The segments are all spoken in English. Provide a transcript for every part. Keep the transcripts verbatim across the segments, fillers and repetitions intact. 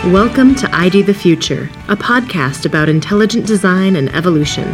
Welcome to I D the Future, a podcast about intelligent design and evolution.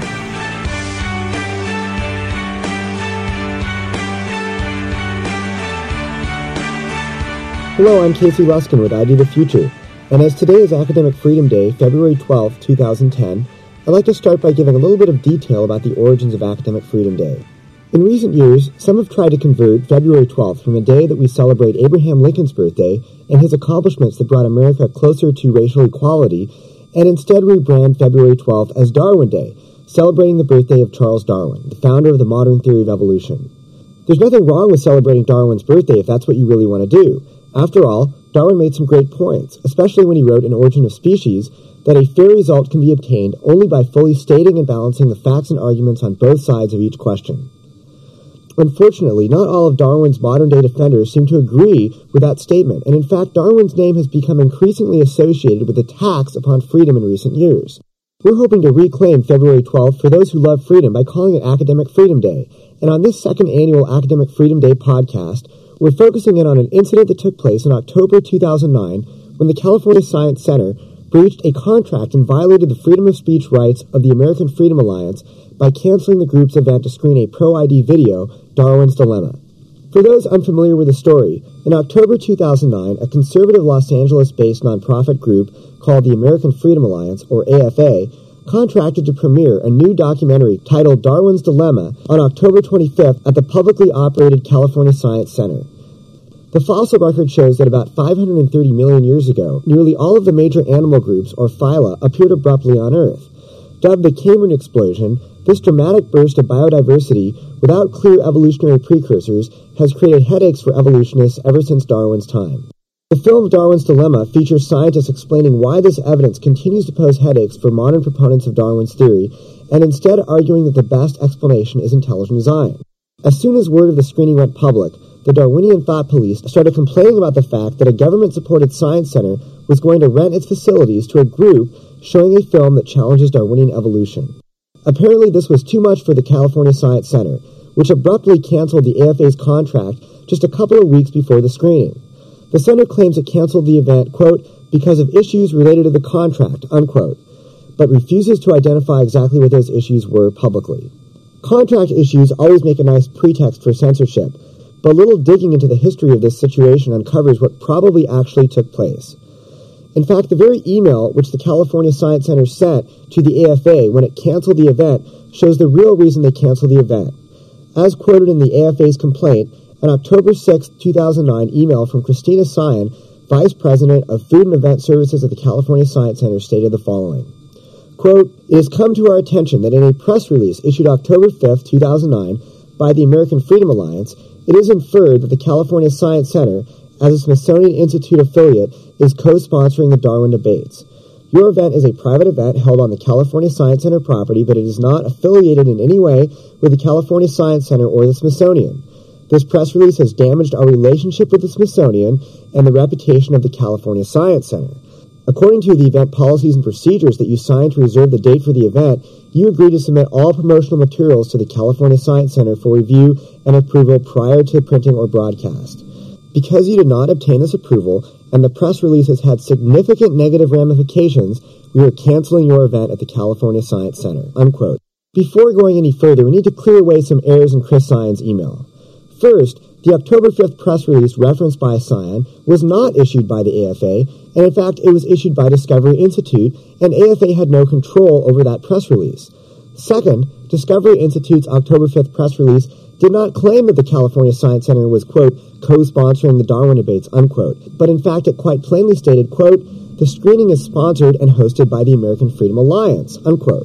Hello, I'm Casey Luskin with I D the Future, and as today is Academic Freedom Day, February twelfth, twenty ten, I'd like to start by giving a little bit of detail about the origins of Academic Freedom Day. In recent years, some have tried to convert February twelfth from the day that we celebrate Abraham Lincoln's birthday and his accomplishments that brought America closer to racial equality, and instead rebrand February twelfth as Darwin Day, celebrating the birthday of Charles Darwin, the founder of the modern theory of evolution. There's nothing wrong with celebrating Darwin's birthday if that's what you really want to do. After all, Darwin made some great points, especially when he wrote in Origin of Species, that a fair result can be obtained only by fully stating and balancing the facts and arguments on both sides of each question. Unfortunately, not all of Darwin's modern-day defenders seem to agree with that statement, and in fact, Darwin's name has become increasingly associated with attacks upon freedom in recent years. We're hoping to reclaim February twelfth for those who love freedom by calling it Academic Freedom Day, and on this second annual Academic Freedom Day podcast, we're focusing in on an incident that took place in October two thousand nine when the California Science Center breached a contract and violated the freedom of speech rights of the American Freedom Alliance by canceling the group's event to screen a pro-I D video, Darwin's Dilemma. For those unfamiliar with the story, in October two thousand nine, a conservative Los Angeles-based nonprofit group called the American Freedom Alliance, or A F A, contracted to premiere a new documentary titled Darwin's Dilemma on October twenty-fifth at the publicly operated California Science Center. The fossil record shows that about five hundred thirty million years ago, nearly all of the major animal groups, or phyla, appeared abruptly on Earth. Dubbed the Cambrian explosion, this dramatic burst of biodiversity without clear evolutionary precursors has created headaches for evolutionists ever since Darwin's time. The film Darwin's Dilemma features scientists explaining why this evidence continues to pose headaches for modern proponents of Darwin's theory, and instead arguing that the best explanation is intelligent design. As soon as word of the screening went public, the Darwinian thought police started complaining about the fact that a government-supported science center was going to rent its facilities to a group showing a film that challenges Darwinian evolution. Apparently, this was too much for the California Science Center, which abruptly canceled the A F A's contract just a couple of weeks before the screening. The center claims it canceled the event, quote, because of issues related to the contract, unquote, but refuses to identify exactly what those issues were publicly. Contract issues always make a nice pretext for censorship, but little digging into the history of this situation uncovers what probably actually took place. In fact, the very email which the California Science Center sent to the A F A when it canceled the event shows the real reason they canceled the event. As quoted in the A F A's complaint, an October sixth, two thousand nine email from Christina Sion, Vice President of Food and Event Services at the California Science Center, stated the following. Quote, "It has come to our attention that in a press release issued October fifth, two thousand nine by the American Freedom Alliance, it is inferred that the California Science Center, as a Smithsonian Institute affiliate, is co-sponsoring the Darwin debates. Your event is a private event held on the California Science Center property, but it is not affiliated in any way with the California Science Center or the Smithsonian. This press release has damaged our relationship with the Smithsonian and the reputation of the California Science Center. According to the event policies and procedures that you signed to reserve the date for the event, you agreed to submit all promotional materials to the California Science Center for review and approval prior to printing or broadcast. Because you did not obtain this approval, and the press release has had significant negative ramifications, we are canceling your event at the California Science Center," unquote. Before going any further, we need to clear away some errors in Chris Sion's email. First, the October fifth press release referenced by Sion was not issued by the A F A, and in fact, it was issued by Discovery Institute, and A F A had no control over that press release. Second, Discovery Institute's October fifth press release did not claim that the California Science Center was, quote, co-sponsoring the Darwin debates, unquote, but in fact it quite plainly stated, quote, the screening is sponsored and hosted by the American Freedom Alliance, unquote.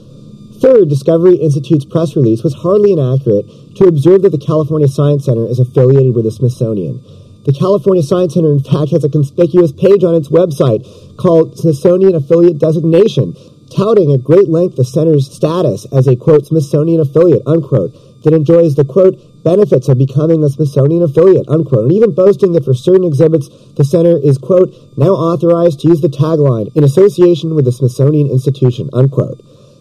Third, Discovery Institute's press release was hardly inaccurate to observe that the California Science Center is affiliated with the Smithsonian. The California Science Center, in fact, has a conspicuous page on its website called Smithsonian Affiliate Designation, touting at great length the center's status as a, quote, Smithsonian affiliate, unquote, that enjoys the, quote, benefits of becoming a Smithsonian affiliate, unquote, and even boasting that for certain exhibits, the center is, quote, now authorized to use the tagline, in association with the Smithsonian Institution, unquote.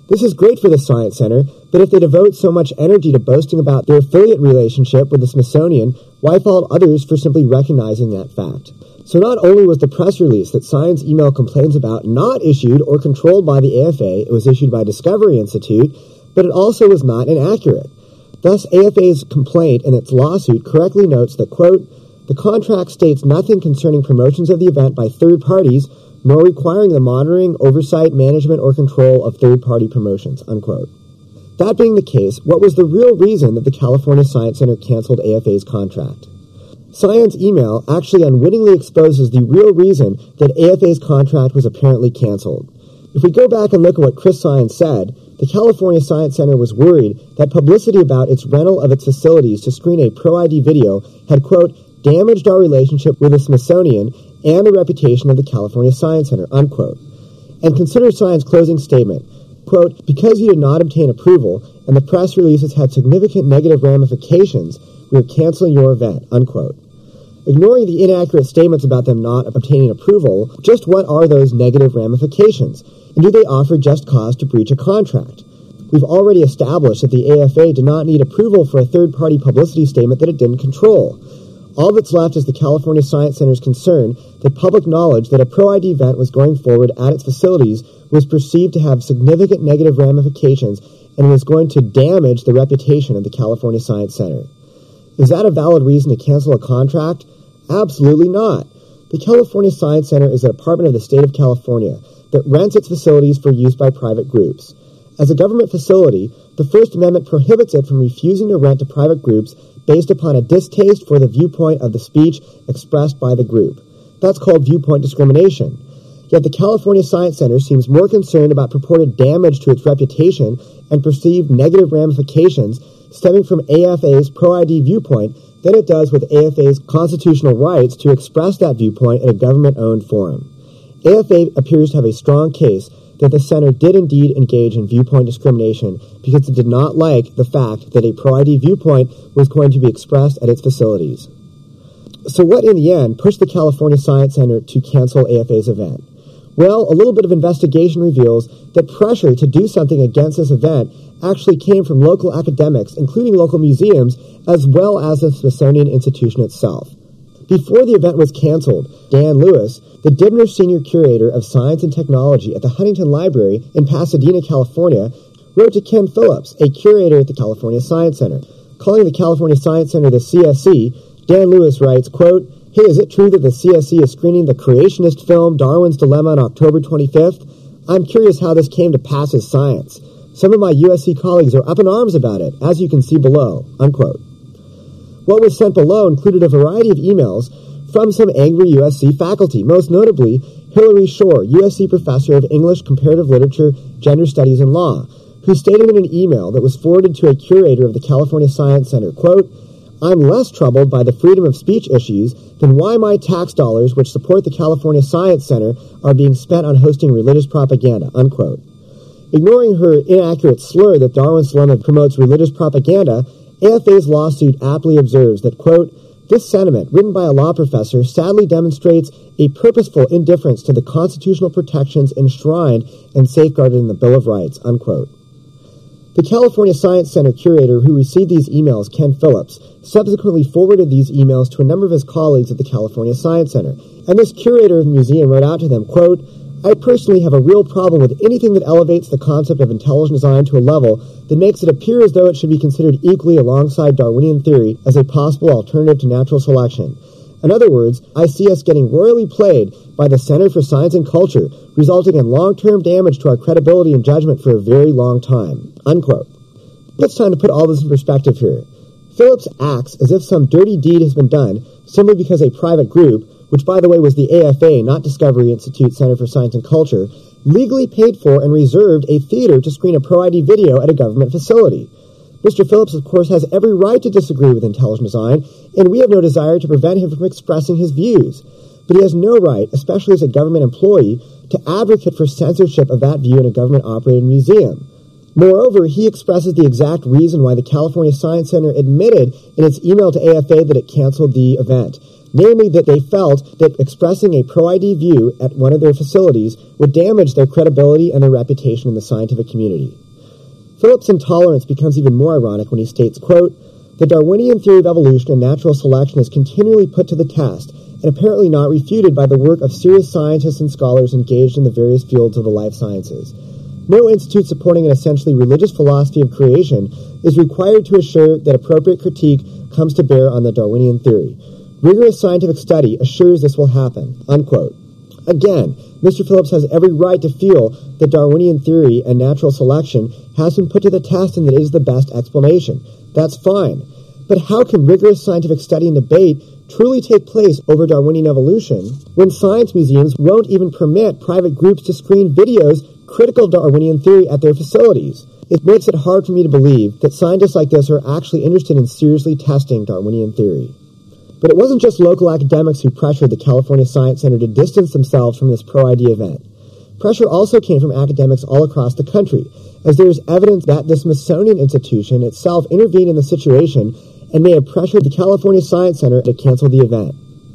This is great for the Science Center, but if they devote so much energy to boasting about their affiliate relationship with the Smithsonian, why fault others for simply recognizing that fact? So not only was the press release that Science email complains about not issued or controlled by the A F A, it was issued by Discovery Institute, but it also was not inaccurate. Thus, A F A's complaint in its lawsuit correctly notes that, quote, the contract states nothing concerning promotions of the event by third parties, nor requiring the monitoring, oversight, management, or control of third-party promotions, unquote. That being the case, what was the real reason that the California Science Center canceled A F A's contract? Science email actually unwittingly exposes the real reason that A F A's contract was apparently canceled. If we go back and look at what Chris Science said, the California Science Center was worried that publicity about its rental of its facilities to screen a Pro I D video had, quote, damaged our relationship with the Smithsonian and the reputation of the California Science Center, unquote. And consider Science's closing statement, quote, because you did not obtain approval and the press releases had significant negative ramifications, we are canceling your event, unquote. Ignoring the inaccurate statements about them not obtaining approval, just what are those negative ramifications? And do they offer just cause to breach a contract? We've already established that the A F A did not need approval for a third-party publicity statement that it didn't control. All that's left is the California Science Center's concern that public knowledge that a Pro I D event was going forward at its facilities was perceived to have significant negative ramifications and was going to damage the reputation of the California Science Center. Is that a valid reason to cancel a contract? Absolutely not. The California Science Center is a department of the state of California that rents its facilities for use by private groups. As a government facility, the First Amendment prohibits it from refusing to rent to private groups based upon a distaste for the viewpoint of the speech expressed by the group. That's called viewpoint discrimination. Yet the California Science Center seems more concerned about purported damage to its reputation and perceived negative ramifications stemming from A F A's Pro I D viewpoint than it does with A F A's constitutional rights to express that viewpoint in a government-owned forum. A F A appears to have a strong case that the center did indeed engage in viewpoint discrimination because it did not like the fact that a Pro I D viewpoint was going to be expressed at its facilities. So what, in the end, pushed the California Science Center to cancel A F A's event? Well, a little bit of investigation reveals that pressure to do something against this event actually came from local academics, including local museums, as well as the Smithsonian Institution itself. Before the event was canceled, Dan Lewis, the Dibner Senior Curator of Science and Technology at the Huntington Library in Pasadena, California, wrote to Ken Phillips, a curator at the California Science Center. Calling the California Science Center the C S C, Dan Lewis writes, quote, hey, is it true that the C S C is screening the creationist film Darwin's Dilemma on October twenty-fifth? I'm curious how this came to pass as science. Some of my U S C colleagues are up in arms about it, as you can see below, unquote. What was sent below included a variety of emails from some angry U S C faculty, most notably Hilary Shore, U S C professor of English, Comparative Literature, Gender Studies, and Law, who stated in an email that was forwarded to a curator of the California Science Center, quote, I'm less troubled by the freedom of speech issues than why my tax dollars, which support the California Science Center, are being spent on hosting religious propaganda, unquote. Ignoring her inaccurate slur that Darwin's Dilemma promotes religious propaganda, A F A's lawsuit aptly observes that, quote, this sentiment, written by a law professor, sadly demonstrates a purposeful indifference to the constitutional protections enshrined and safeguarded in the Bill of Rights, unquote. The California Science Center curator who received these emails, Ken Phillips, subsequently forwarded these emails to a number of his colleagues at the California Science Center, and this curator of the museum wrote out to them, quote, I personally have a real problem with anything that elevates the concept of intelligent design to a level that makes it appear as though it should be considered equally alongside Darwinian theory as a possible alternative to natural selection. In other words, I see us getting royally played by the Center for Science and Culture, resulting in long-term damage to our credibility and judgment for a very long time, unquote. It's time to put all this in perspective here. Phillips acts as if some dirty deed has been done simply because a private group, which by the way was the A F A, not Discovery Institute Center for Science and Culture, legally paid for and reserved a theater to screen a Pro I D video at a government facility. Mister Phillips, of course, has every right to disagree with intelligent design, and we have no desire to prevent him from expressing his views. But he has no right, especially as a government employee, to advocate for censorship of that view in a government-operated museum. Moreover, he expresses the exact reason why the California Science Center admitted in its email to A F A that it canceled the event, namely that they felt that expressing a pro-I D view at one of their facilities would damage their credibility and their reputation in the scientific community. Phillips' intolerance becomes even more ironic when he states, quote, "The Darwinian theory of evolution and natural selection is continually put to the test and apparently not refuted by the work of serious scientists and scholars engaged in the various fields of the life sciences. No institute supporting an essentially religious philosophy of creation is required to assure that appropriate critique comes to bear on the Darwinian theory. Rigorous scientific study assures this will happen," unquote. Again, Mister Phillips has every right to feel that Darwinian theory and natural selection has been put to the test and that it is the best explanation. That's fine. But how can rigorous scientific study and debate truly take place over Darwinian evolution when science museums won't even permit private groups to screen videos critical of Darwinian theory at their facilities? It makes it hard for me to believe that scientists like this are actually interested in seriously testing Darwinian theory. But it wasn't just local academics who pressured the California Science Center to distance themselves from this pro-I D event. Pressure also came from academics all across the country, as there is evidence that the Smithsonian Institution itself intervened in the situation and may have pressured the California Science Center to cancel the event.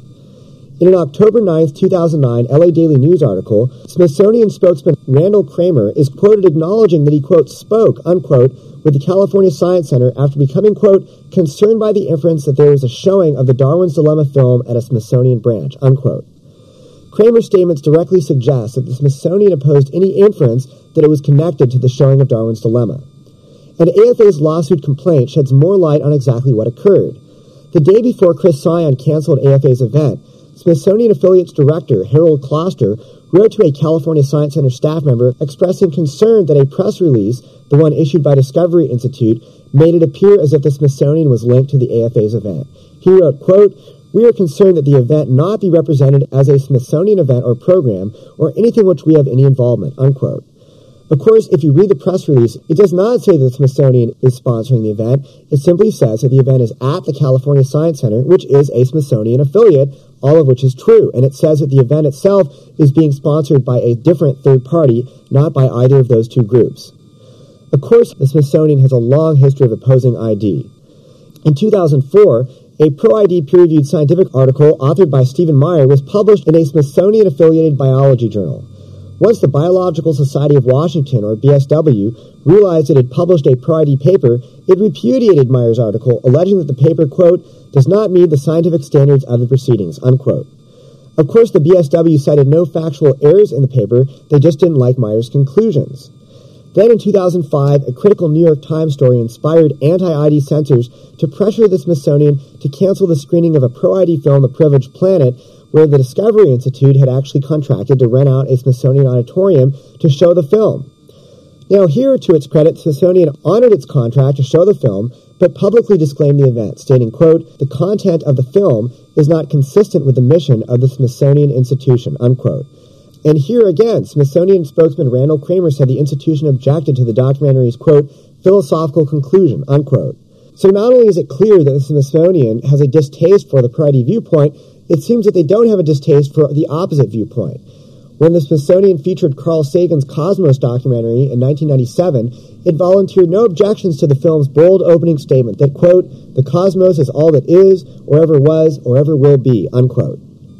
In an October ninth, two thousand nine L A Daily News article, Smithsonian spokesman Randall Kramer is quoted acknowledging that he, quote, spoke, unquote, with the California Science Center after becoming, quote, concerned by the inference that there was a showing of the Darwin's Dilemma film at a Smithsonian branch, unquote. Kramer's statements directly suggest that the Smithsonian opposed any inference that it was connected to the showing of Darwin's Dilemma. And A F A's lawsuit complaint sheds more light on exactly what occurred. The day before Chris Sion canceled A F A's event, Smithsonian Affiliates Director Harold Kloster wrote to a California Science Center staff member expressing concern that a press release, the one issued by Discovery Institute, made it appear as if the Smithsonian was linked to the A F A's event. He wrote, quote, "We are concerned that the event not be represented as a Smithsonian event or program or anything which we have any involvement," unquote. Of course, if you read the press release, it does not say that the Smithsonian is sponsoring the event. It simply says that the event is at the California Science Center, which is a Smithsonian affiliate, all of which is true. And it says that the event itself is being sponsored by a different third party, not by either of those two groups. Of course, the Smithsonian has a long history of opposing I D. In two thousand four, a pro-I D peer-reviewed scientific article authored by Stephen Meyer was published in a Smithsonian-affiliated biology journal. Once the Biological Society of Washington, or B S W, realized it had published a pro-I D paper, it repudiated Meyer's article, alleging that the paper, quote, does not meet the scientific standards of the proceedings, unquote. Of course, the B S W cited no factual errors in the paper, they just didn't like Meyer's conclusions. Then in two thousand five, a critical New York Times story inspired anti-I D censors to pressure the Smithsonian to cancel the screening of a pro-I D film, The Privileged Planet, where the Discovery Institute had actually contracted to rent out a Smithsonian auditorium to show the film. Now here, to its credit, Smithsonian honored its contract to show the film, but publicly disclaimed the event, stating, quote, "The content of the film is not consistent with the mission of the Smithsonian Institution," unquote. And here again, Smithsonian spokesman Randall Kramer said the institution objected to the documentary's, quote, "philosophical conclusion," unquote. So not only is it clear that the Smithsonian has a distaste for the pro-I D viewpoint, it seems that they don't have a distaste for the opposite viewpoint. When the Smithsonian featured Carl Sagan's Cosmos documentary in nineteen ninety-seven, it volunteered no objections to the film's bold opening statement that, quote, "The cosmos is all that is, or ever was, or ever will be," unquote.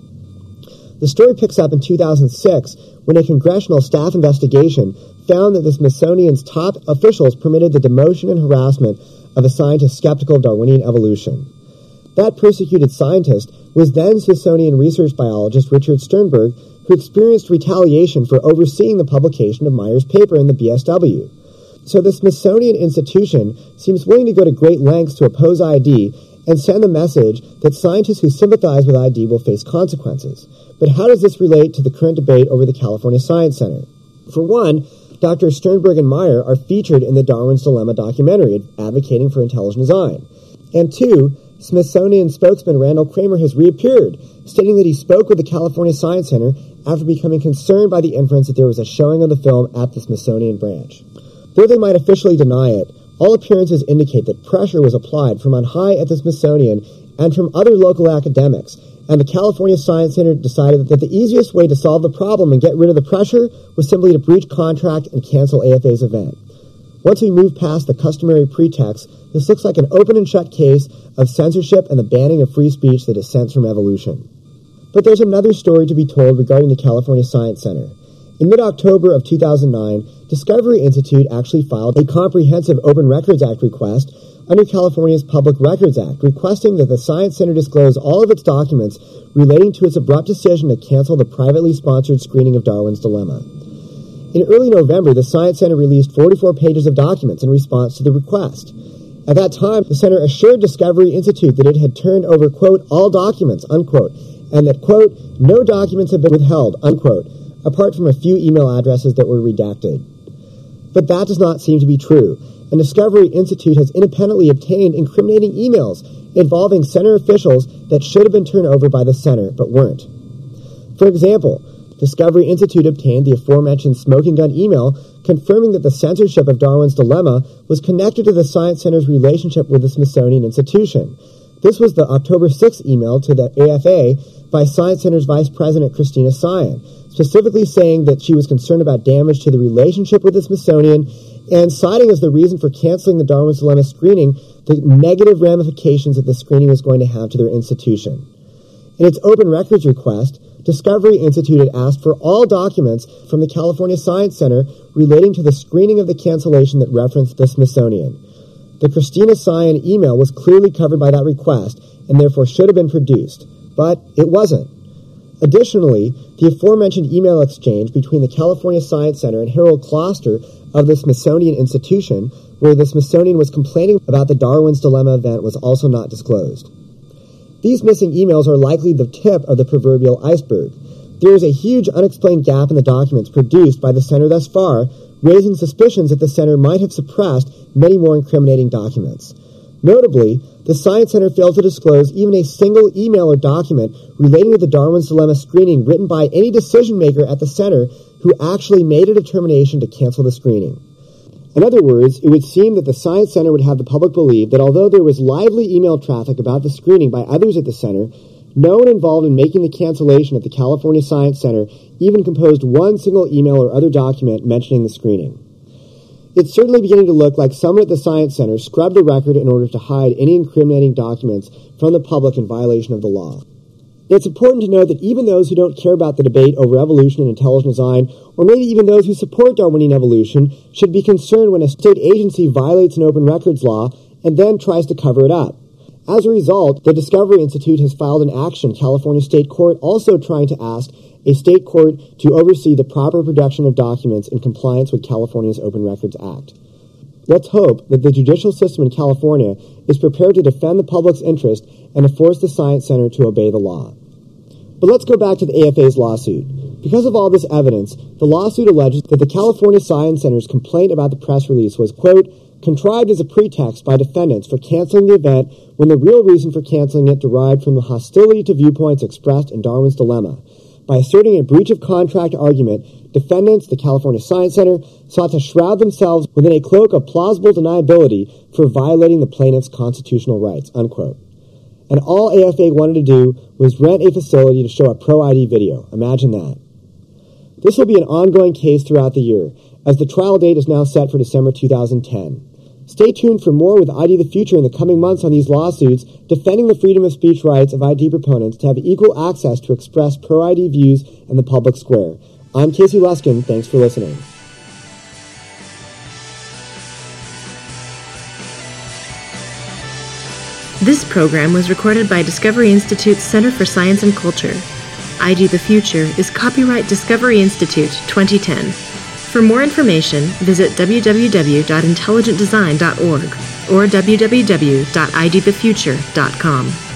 The story picks up in two thousand six when a congressional staff investigation found that the Smithsonian's top officials permitted the demotion and harassment of a scientist skeptical of Darwinian evolution. That persecuted scientist was then Smithsonian research biologist Richard Sternberg, who experienced retaliation for overseeing the publication of Meyer's paper in the B S W. So the Smithsonian Institution seems willing to go to great lengths to oppose I D and send the message that scientists who sympathize with I D will face consequences. But how does this relate to the current debate over the California Science Center? For one, Doctors Sternberg and Meyer are featured in the Darwin's Dilemma documentary, advocating for intelligent design. And two, Smithsonian spokesman Randall Kramer has reappeared, stating that he spoke with the California Science Center after becoming concerned by the inference that there was a showing of the film at the Smithsonian branch. Though they might officially deny it, all appearances indicate that pressure was applied from on high at the Smithsonian and from other local academics, and the California Science Center decided that the easiest way to solve the problem and get rid of the pressure was simply to breach contract and cancel A F A's event. Once we move past the customary pretext, this looks like an open and shut case of censorship and the banning of free speech that dissents from evolution. But there's another story to be told regarding the California Science Center. In mid-October of two thousand nine, Discovery Institute actually filed a comprehensive Open Records Act request under California's Public Records Act, requesting that the Science Center disclose all of its documents relating to its abrupt decision to cancel the privately sponsored screening of Darwin's Dilemma. In early November, the Science Center released forty-four pages of documents in response to the request. At that time, the center assured Discovery Institute that it had turned over, quote, all documents, unquote, and that, quote, no documents have been withheld, unquote, apart from a few email addresses that were redacted. But that does not seem to be true, and Discovery Institute has independently obtained incriminating emails involving center officials that should have been turned over by the center, but weren't. For example, Discovery Institute obtained the aforementioned smoking gun email confirming that the censorship of Darwin's Dilemma was connected to the Science Center's relationship with the Smithsonian Institution. This was the October sixth email to the A F A by Science Center's Vice President Christina Sion, specifically saying that she was concerned about damage to the relationship with the Smithsonian and citing as the reason for canceling the Darwin's Dilemma screening the negative ramifications that the screening was going to have to their institution. In its open records request, Discovery Institute had asked for all documents from the California Science Center relating to the screening of the cancellation that referenced the Smithsonian. The Christina Sion email was clearly covered by that request and therefore should have been produced, but it wasn't. Additionally, the aforementioned email exchange between the California Science Center and Harold Kloster of the Smithsonian Institution, where the Smithsonian was complaining about the Darwin's Dilemma event, was also not disclosed. These missing emails are likely the tip of the proverbial iceberg. There is a huge unexplained gap in the documents produced by the center thus far, raising suspicions that the center might have suppressed many more incriminating documents. Notably, the Science Center failed to disclose even a single email or document relating to the Darwin's Dilemma screening written by any decision-maker at the center who actually made a determination to cancel the screening. In other words, it would seem that the Science Center would have the public believe that although there was lively email traffic about the screening by others at the center, no one involved in making the cancellation at the California Science Center even composed one single email or other document mentioning the screening. It's certainly beginning to look like someone at the Science Center scrubbed the record in order to hide any incriminating documents from the public in violation of the law. It's important to note that even those who don't care about the debate over evolution and intelligent design, or maybe even those who support Darwinian evolution, should be concerned when a state agency violates an open records law and then tries to cover it up. As a result, the Discovery Institute has filed an action in California State Court also trying to ask a state court to oversee the proper production of documents in compliance with California's Open Records Act. Let's hope that the judicial system in California is prepared to defend the public's interest and to force the Science Center to obey the law. But let's go back to the A F A's lawsuit. Because of all this evidence, the lawsuit alleges that the California Science Center's complaint about the press release was, quote, contrived as a pretext by defendants for canceling the event when the real reason for canceling it derived from the hostility to viewpoints expressed in Darwin's Dilemma. By asserting a breach of contract argument, defendants, the California Science Center, sought to shroud themselves within a cloak of plausible deniability for violating the plaintiff's constitutional rights, unquote. And all A F A wanted to do was rent a facility to show a pro-I D video. Imagine that. This will be an ongoing case throughout the year, as the trial date is now set for December two thousand ten. Stay tuned for more with I D the Future in the coming months on these lawsuits, defending the freedom of speech rights of I D proponents to have equal access to express pro-I D views in the public square. I'm Casey Luskin. Thanks for listening. This program was recorded by Discovery Institute's Center for Science and Culture. I D the Future is copyright Discovery Institute twenty ten. For more information, visit w w w dot intelligent design dot org or w w w dot i d the future dot com.